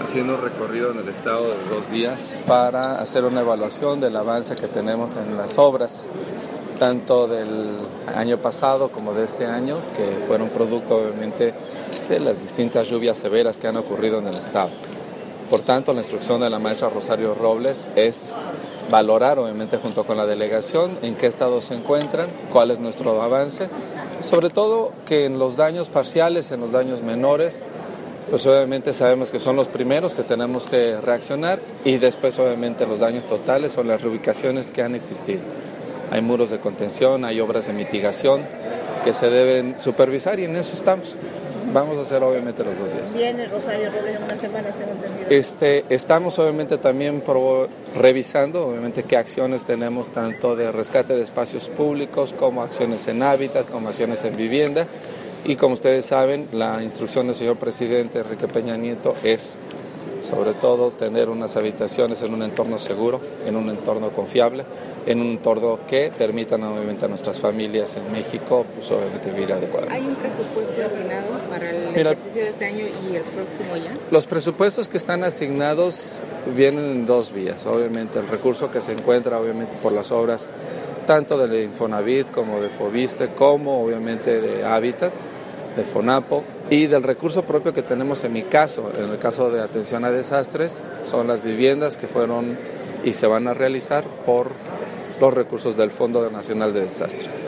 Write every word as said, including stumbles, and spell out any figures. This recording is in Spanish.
haciendo un recorrido en el estado de dos días para hacer una evaluación del avance que tenemos en las obras, tanto del año pasado como de este año, que fueron producto obviamente de las distintas lluvias severas que han ocurrido en el estado. Por tanto, la instrucción de la maestra Rosario Robles es valorar obviamente junto con la delegación en qué estado se encuentran, cuál es nuestro avance, sobre todo que en los daños parciales, en los daños menores, pues obviamente sabemos que son los primeros que tenemos que reaccionar, y después obviamente los daños totales son las reubicaciones que han existido. Hay muros de contención, hay obras de mitigación que se deben supervisar, y en eso estamos. Vamos a hacer obviamente los dos días. Viene Rosario Robles en unas semanas, tengo entendido. Este, estamos obviamente también pro, revisando obviamente qué acciones tenemos, tanto de rescate de espacios públicos como acciones en hábitat, como acciones en vivienda. Y como ustedes saben, la instrucción del señor presidente Enrique Peña Nieto es sobre todo tener unas habitaciones en un entorno seguro, en un entorno confiable, en un entorno que permitan obviamente a nuestras familias en México, pues obviamente vivir adecuadamente. ¿Hay un presupuesto destinado para el Mira, ejercicio de este año y el próximo ya? Los presupuestos que están asignados vienen en dos vías. Obviamente el recurso que se encuentra obviamente por las obras tanto de Infonavit como de Fobiste, como obviamente de Hábitat, de Fonapo, y del recurso propio que tenemos en mi caso, en el caso de atención a desastres, son las viviendas que fueron y se van a realizar por los recursos del Fondo Nacional de Desastres.